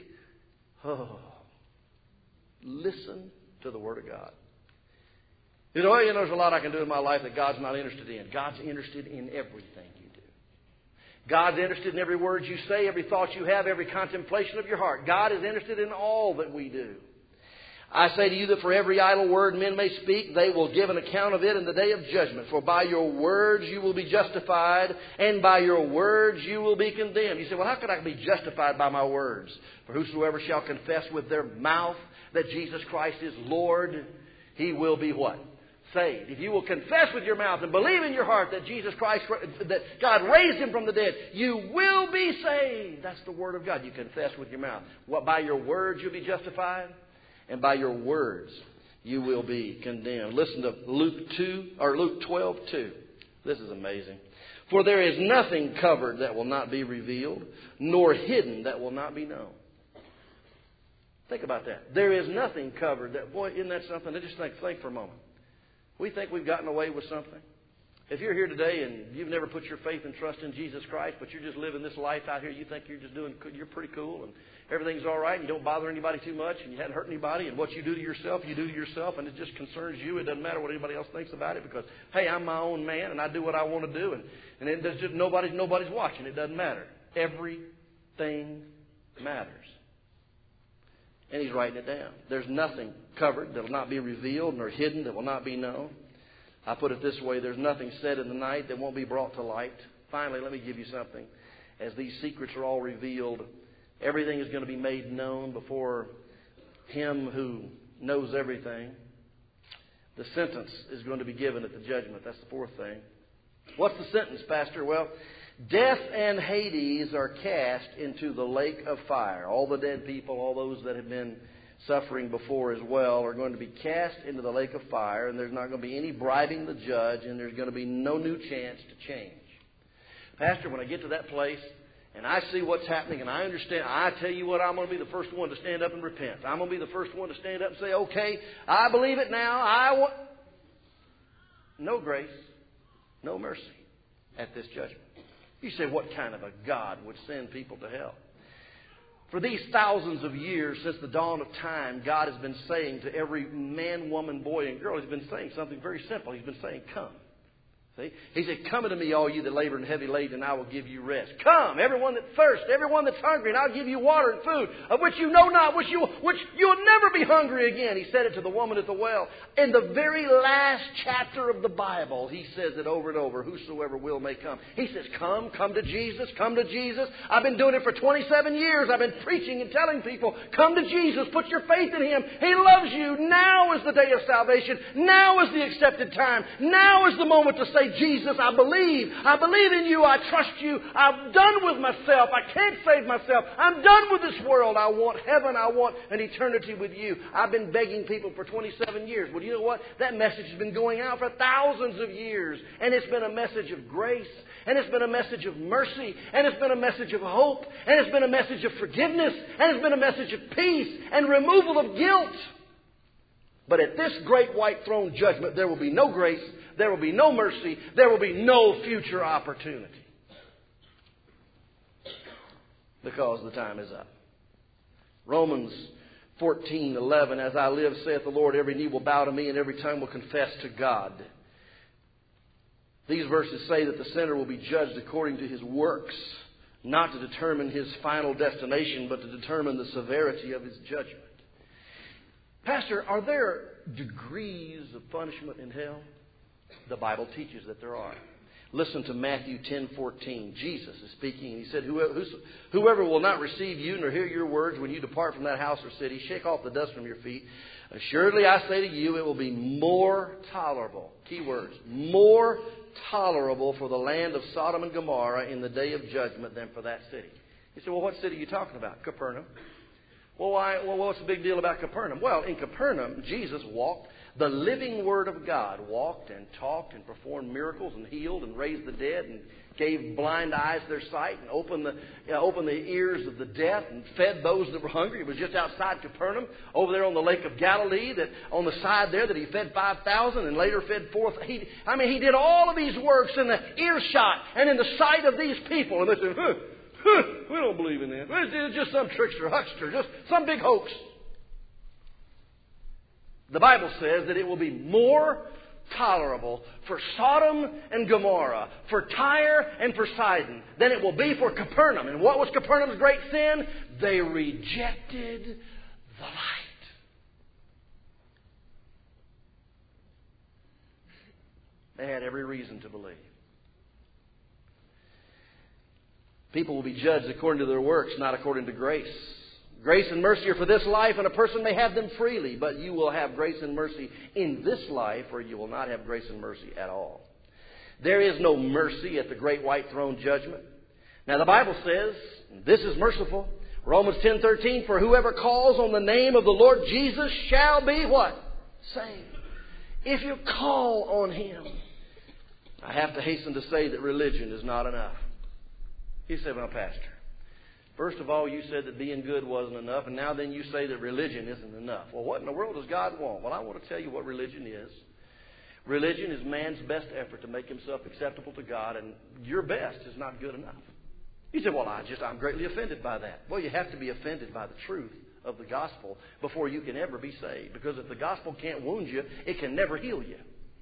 listen to the Word of God. You know, there's a lot I can do in my life that God's not interested in. God's interested in everything you do. God's interested in every word you say, every thought you have, every contemplation of your heart. God is interested in all that we do. I say to you that for every idle word men may speak, they will give an account of it in the day of judgment. For by your words you will be justified, and by your words you will be condemned. You say, well, how could I be justified by my words? For whosoever shall confess with their mouth that Jesus Christ is Lord, he will be what? Saved. If you will confess with your mouth and believe in your heart that Jesus Christ, that God raised Him from the dead, you will be saved. That's the Word of God. You confess with your mouth. What, by your words you'll be justified, and by your words you will be condemned. Listen to Luke 12:2. This is amazing. For there is nothing covered that will not be revealed, nor hidden that will not be known. Think about that. There is nothing covered that, boy, isn't that something? Just think for a moment. We think we've gotten away with something. If you're here today and you've never put your faith and trust in Jesus Christ, but you're just living this life out here, you think you're pretty cool and everything's all right and you don't bother anybody too much and you hadn't hurt anybody, and what you do to yourself, you do to yourself, and it just concerns you. It doesn't matter what anybody else thinks about it because, hey, I'm my own man and I do what I want to do, and it just nobody's watching. It doesn't matter. Everything matters. And he's writing it down. There's nothing covered that will not be revealed, nor hidden that will not be known. I put it this way, there's nothing said in the night that won't be brought to light. Finally, let me give you something. As these secrets are all revealed, everything is going to be made known before Him who knows everything. The sentence is going to be given at the judgment. That's the fourth thing. What's the sentence, Pastor? Well, death and Hades are cast into the lake of fire. All the dead people, all those that have been suffering before as well, are going to be cast into the lake of fire, and there's not going to be any bribing the judge, and there's going to be no new chance to change. Pastor, when I get to that place and I see what's happening and I understand, I tell you what, I'm going to be the first one to stand up and repent. I'm going to be the first one to stand up and say, okay, I believe it now. No grace, no mercy at this judgment. You say, what kind of a God would send people to hell? For these thousands of years, since the dawn of time, God has been saying to every man, woman, boy, and girl, He's been saying something very simple. He's been saying, come. See? He said, come unto me, all you that labor and heavy laden, and I will give you rest. Come, everyone that thirsts, everyone that's hungry, and I'll give you water and food, of which you know not, which you will never be hungry again. He said it to the woman at the well. In the very last chapter of the Bible, He says it over and over, whosoever will may come. He says, come to Jesus, come to Jesus. I've been doing it for 27 years. I've been preaching and telling people, come to Jesus, put your faith in Him. He loves you. Now is the day of salvation. Now is the accepted time. Now is the moment to say, Jesus, I believe in you, I trust you, I'm done with myself, I can't save myself, I'm done with this world, I want heaven, I want an eternity with you. I've been begging people for 27 years. Well, you know what? That message has been going out for thousands of years, and it's been a message of grace, and it's been a message of mercy, and it's been a message of hope, and it's been a message of forgiveness, and it's been a message of peace and removal of guilt. But at this great white throne judgment, there will be no grace, there will be no mercy, there will be no future opportunity. Because the time is up. Romans 14:11, as I live, saith the Lord, every knee will bow to me and every tongue will confess to God. These verses say that the sinner will be judged according to his works, not to determine his final destination, but to determine the severity of his judgment. Pastor, are there degrees of punishment in hell? The Bible teaches that there are. Listen to Matthew 10:14. Jesus is speaking, and He said, whoever will not receive you nor hear your words when you depart from that house or city, shake off the dust from your feet. Assuredly, I say to you, it will be more tolerable. Key words. More tolerable for the land of Sodom and Gomorrah in the day of judgment than for that city. You say, well, what city are you talking about? Capernaum. Well, what's the big deal about Capernaum? Well, in Capernaum, Jesus walked. The living Word of God walked and talked and performed miracles and healed and raised the dead and gave blind eyes their sight and opened the ears of the deaf and fed those that were hungry. It was just outside Capernaum, over there on the Lake of Galilee, that on the side there that He fed 5,000 and later fed 4,000. He did all of these works in the earshot and in the sight of these people. And they said, we don't believe in that. It's just some trickster, huckster, just some big hoax. The Bible says that it will be more tolerable for Sodom and Gomorrah, for Tyre and for Sidon, than it will be for Capernaum. And what was Capernaum's great sin? They rejected the light. They had every reason to believe. People will be judged according to their works, not according to grace. Grace and mercy are for this life, and a person may have them freely, but you will have grace and mercy in this life, or you will not have grace and mercy at all. There is no mercy at the great white throne judgment. Now the Bible says, this is merciful. Romans 10:13, for whoever calls on the name of the Lord Jesus shall be what? Saved. If you call on Him. I have to hasten to say that religion is not enough. You say, well, Pastor, first of all, you said that being good wasn't enough, and now then you say that religion isn't enough. Well, what in the world does God want? Well, I want to tell you what religion is. Religion is man's best effort to make himself acceptable to God, and your best is not good enough. You say, well, I'm greatly offended by that. Well, you have to be offended by the truth of the gospel before you can ever be saved. Because if the gospel can't wound you, it can never heal you.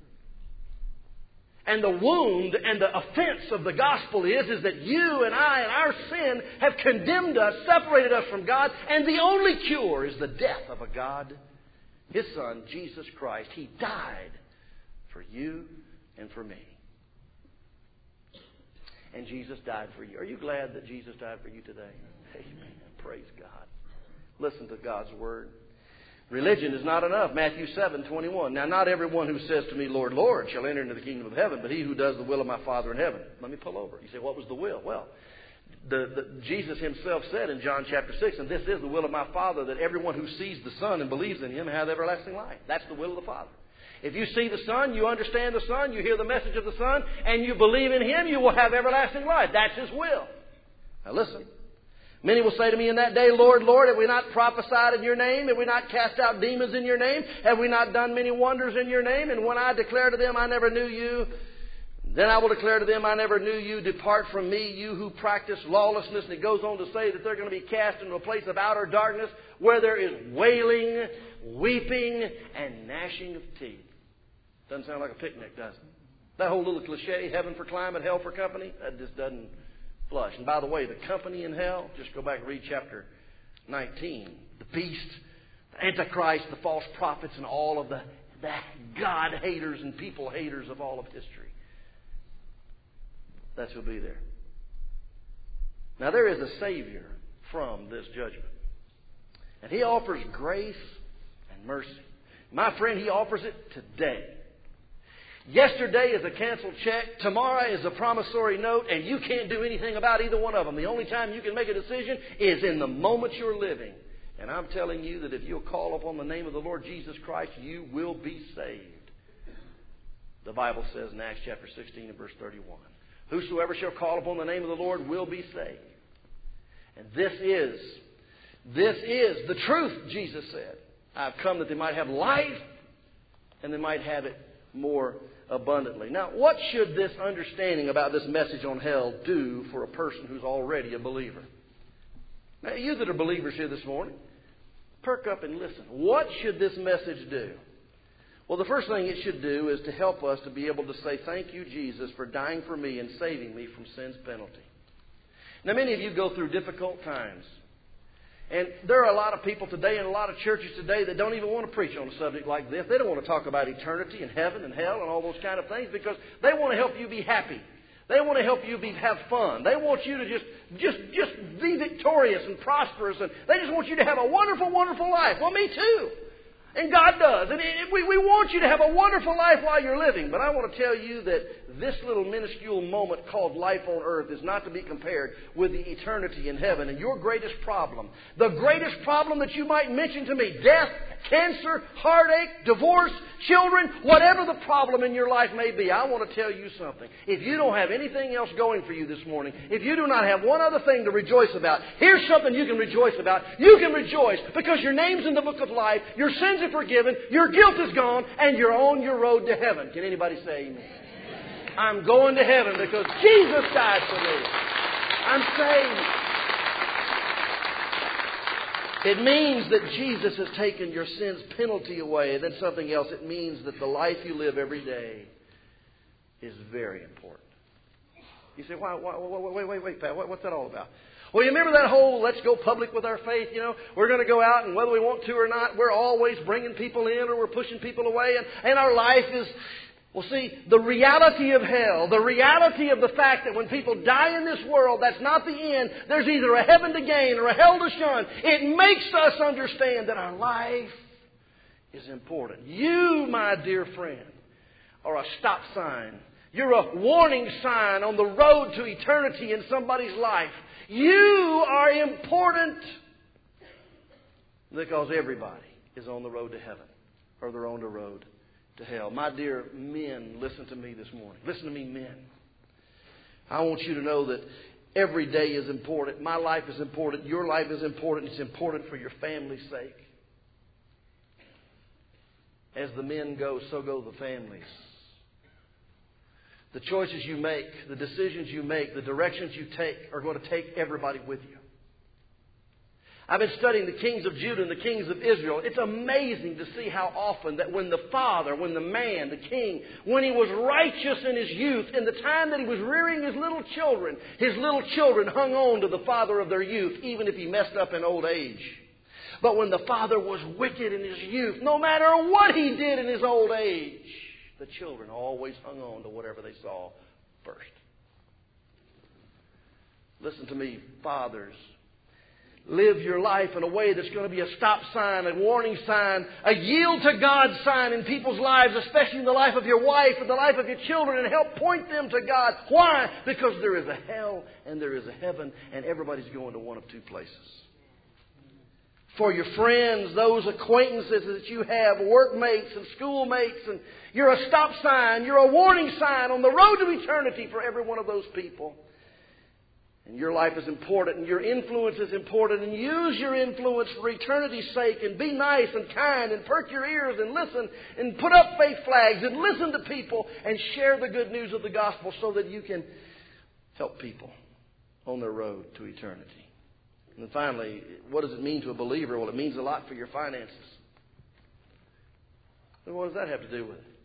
And the wound and the offense of the gospel is that you and I and our sin have condemned us, separated us from God, and the only cure is the death of a God, His Son, Jesus Christ. He died for you and for me. And Jesus died for you. Are you glad that Jesus died for you today? Amen. Praise God. Listen to God's Word. Religion is not enough. Matthew 7:21. Now, not everyone who says to me, Lord, Lord, shall enter into the kingdom of heaven, but he who does the will of my Father in heaven. Let me pull over. You say, what was the will? Well, Jesus himself said in John chapter 6, and this is the will of my Father, that everyone who sees the Son and believes in him have everlasting life. That's the will of the Father. If you see the Son, you understand the Son, you hear the message of the Son, and you believe in him, you will have everlasting life. That's his will. Now listen. Many will say to me in that day, Lord, Lord, have we not prophesied in your name? Have we not cast out demons in your name? Have we not done many wonders in your name? And when I declare to them, I never knew you, then I will declare to them, I never knew you. Depart from me, you who practice lawlessness. And it goes on to say that they're going to be cast into a place of outer darkness where there is wailing, weeping, and gnashing of teeth. Doesn't sound like a picnic, does it? That whole little cliche, heaven for climate, hell for company, that just doesn't flush. And by the way, the company in hell, just go back and read chapter 19. The beast, the Antichrist, the false prophets, and all of the God haters and people haters of all of history. That's who'll be there. Now there is a Savior from this judgment. And He offers grace and mercy. My friend, He offers it today. Yesterday is a canceled check. Tomorrow is a promissory note. And you can't do anything about either one of them. The only time you can make a decision is in the moment you're living. And I'm telling you that if you'll call upon the name of the Lord Jesus Christ, you will be saved. The Bible says in Acts chapter 16 and verse 31. Whosoever shall call upon the name of the Lord will be saved. And this is the truth, Jesus said. I've come that they might have life and they might have it more abundantly. Now, what should this understanding about this message on hell do for a person who's already a believer? Now, you that are believers here this morning, perk up and listen. What should this message do? Well, the first thing it should do is to help us to be able to say, thank you, Jesus, for dying for me and saving me from sin's penalty. Now, many of you go through difficult times. And there are a lot of people today in a lot of churches today that don't even want to preach on a subject like this. They don't want to talk about eternity and heaven and hell and all those kind of things because they want to help you be happy. They want to help you have fun. They want you to just be victorious and prosperous. And they just want you to have a wonderful, wonderful life. Well, me too. And God does. And we want you to have a wonderful life while you're living. But I want to tell you that this little minuscule moment called life on earth is not to be compared with the eternity in heaven. And your greatest problem, the greatest problem that you might mention to me, death, cancer, heartache, divorce, children, whatever the problem in your life may be, I want to tell you something. If you don't have anything else going for you this morning, if you do not have one other thing to rejoice about, here's something you can rejoice about. You can rejoice because your name's in the book of life, your sins are forgiven, your guilt is gone, and you're on your road to heaven. Can anybody say amen? I'm going to heaven because Jesus died for me. I'm saved. It means that Jesus has taken your sin's penalty away. And then something else. It means that the life you live every day is very important. You say, wait, Pat, what's that all about? Well, you remember that whole let's go public with our faith, we're going to go out and whether we want to or not, we're always bringing people in or we're pushing people away. And our life is, well, see, the reality of hell, the reality of the fact that when people die in this world, that's not the end. There's either a heaven to gain or a hell to shun. It makes us understand that our life is important. You, my dear friend, are a stop sign. You're a warning sign on the road to eternity in somebody's life. You are important because everybody is on the road to heaven or they're on the road to hell. My dear men, listen to me this morning. Listen to me, men. I want you to know that every day is important. My life is important. Your life is important. It's important for your family's sake. As the men go, so go the families. The choices you make, the decisions you make, the directions you take are going to take everybody with you. I've been studying the kings of Judah and the kings of Israel. It's amazing to see how often that when the father, when the man, the king, when he was righteous in his youth, in the time that he was rearing his little children hung on to the father of their youth, even if he messed up in old age. But when the father was wicked in his youth, no matter what he did in his old age, The children always hung on to whatever they saw first. Listen to me, fathers. Live your life in a way that's going to be a stop sign, a warning sign, a yield to God sign in people's lives, especially in the life of your wife and the life of your children, and help point them to God. Why? Because there is a hell and there is a heaven, and everybody's going to one of two places. For your friends, those acquaintances that you have, workmates and schoolmates, and you're a stop sign, you're a warning sign on the road to eternity for every one of those people. And your life is important, and your influence is important, and use your influence for eternity's sake, and be nice and kind, and perk your ears, and listen, and put up faith flags, and listen to people, and share the good news of the gospel so that you can help people on their road to eternity. And finally, what does it mean to a believer? Well, it means a lot for your finances. And what does that have to do with it?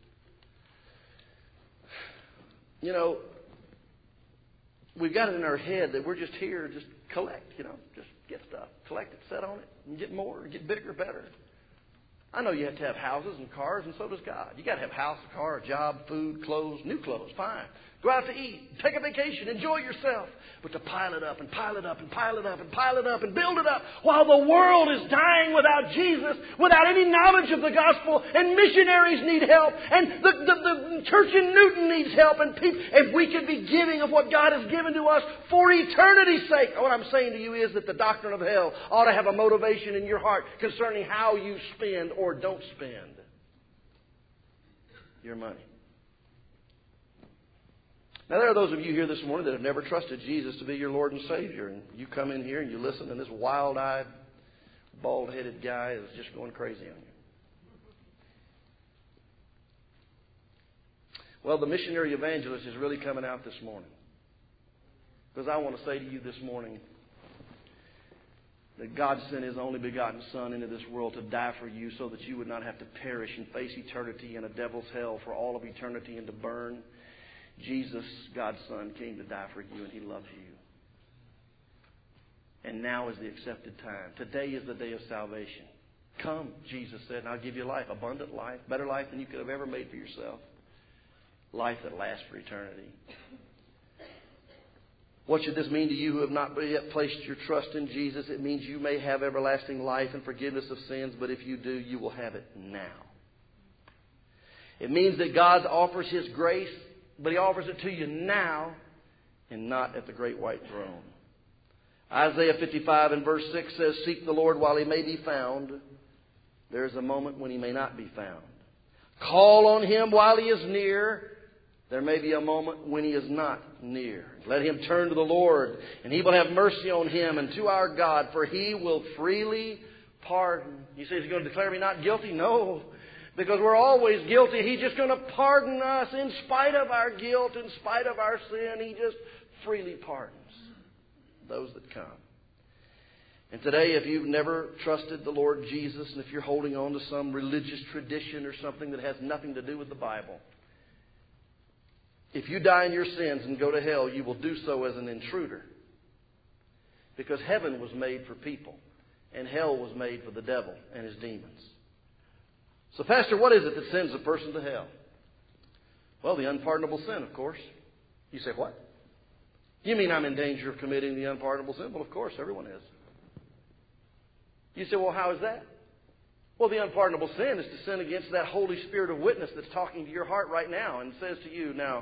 You know, we've got it in our head that we're just here to just collect, just get stuff. Collect it, set on it, and get more, get bigger, better. I know you have to have houses and cars, and so does God. You got to have a house, a car, a job, food, clothes, new clothes, fine. Go out to eat, take a vacation, enjoy yourself. But to pile it up and pile it up and pile it up and pile it up and build it up while the world is dying without Jesus, without any knowledge of the gospel, and missionaries need help, and the church in Newton needs help, and people, if we could be giving of what God has given to us for eternity's sake. What I'm saying to you is that the doctrine of hell ought to have a motivation in your heart concerning how you spend or don't spend your money. Now, there are those of you here this morning that have never trusted Jesus to be your Lord and Savior. And you come in here and you listen, and this wild-eyed, bald-headed guy is just going crazy on you. Well, the missionary evangelist is really coming out this morning. Because I want to say to you this morning that God sent His only begotten Son into this world to die for you so that you would not have to perish and face eternity in a devil's hell for all of eternity and to burn. Jesus, God's Son, came to die for you, and He loves you. And now is the accepted time. Today is the day of salvation. Come, Jesus said, and I'll give you life, abundant life, better life than you could have ever made for yourself. Life that lasts for eternity. What should this mean to you who have not yet placed your trust in Jesus? It means you may have everlasting life and forgiveness of sins, but if you do, you will have it now. It means that God offers His grace, but He offers it to you now and not at the great white throne. Isaiah 55 and verse 6 says, "Seek the Lord while He may be found. There is a moment when He may not be found. Call on Him while He is near. There may be a moment when He is not near. Let him turn to the Lord, and He will have mercy on him and to our God, for He will freely pardon." You say, is He going to declare me not guilty? No. Because we're always guilty. He's just going to pardon us in spite of our guilt, in spite of our sin. He just freely pardons those that come. And today, if you've never trusted the Lord Jesus, and if you're holding on to some religious tradition or something that has nothing to do with the Bible, if you die in your sins and go to hell, you will do so as an intruder. Because heaven was made for people, and hell was made for the devil and his demons. So, Pastor, what is it that sends a person to hell? Well, the unpardonable sin, of course. You say, what? You mean I'm in danger of committing the unpardonable sin? Well, of course, everyone is. You say, well, how is that? Well, the unpardonable sin is to sin against that Holy Spirit of witness that's talking to your heart right now and says to you, now,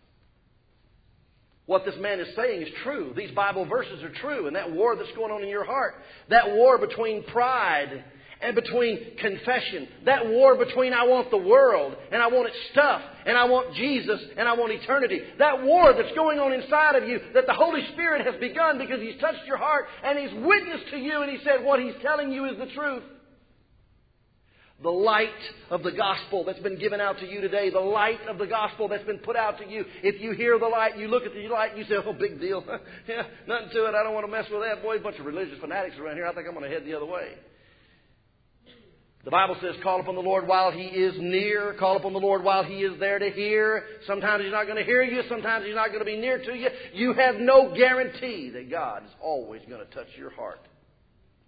what this man is saying is true. These Bible verses are true. And that war that's going on in your heart, that war between pride and between confession, that war between I want the world and I want its stuff and I want Jesus and I want eternity, that war that's going on inside of you that the Holy Spirit has begun because He's touched your heart and He's witnessed to you and He said what He's telling you is the truth. The light of the gospel that's been given out to you today, the light of the gospel that's been put out to you. If you hear the light, you look at the light, you say, oh, big deal. Yeah, nothing to it. I don't want to mess with that. Boy, a bunch of religious fanatics around here. I think I'm going to head the other way. The Bible says, call upon the Lord while He is near. Call upon the Lord while He is there to hear. Sometimes He's not going to hear you. Sometimes He's not going to be near to you. You have no guarantee that God is always going to touch your heart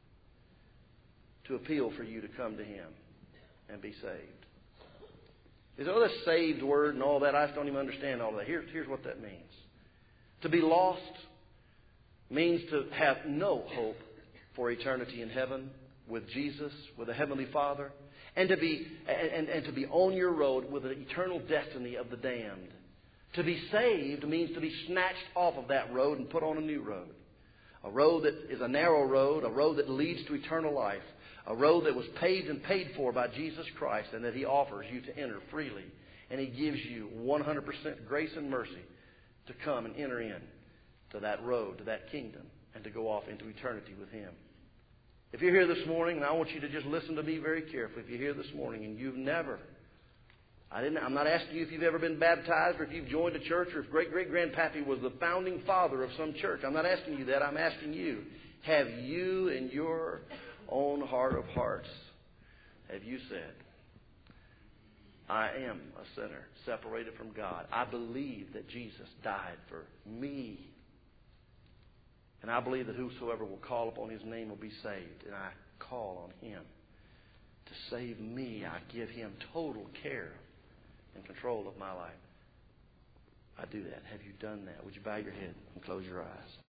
to appeal for you to come to Him and be saved. You know, that saved word and all that, I just don't even understand all of that. Here's what that means. To be lost means to have no hope for eternity in heaven with Jesus, with the Heavenly Father, and to be on your road with the eternal destiny of the damned. To be saved means to be snatched off of that road and put on a new road. A road that is a narrow road, a road that leads to eternal life, a road that was paved and paid for by Jesus Christ and that He offers you to enter freely. And He gives you 100% grace and mercy to come and enter in to that road, to that kingdom, and to go off into eternity with Him. If you're here this morning, and I want you to just listen to me very carefully. If you're here this morning and you've never, I'm not asking you if you've ever been baptized or if you've joined a church or if great-great-grandpappy was the founding father of some church. I'm not asking you that. I'm asking you, have you in your own heart of hearts, have you said, I am a sinner separated from God. I believe that Jesus died for me. And I believe that whosoever will call upon His name will be saved. And I call on Him to save me. I give Him total care and control of my life. I do that. Have you done that? Would you bow your head and close your eyes?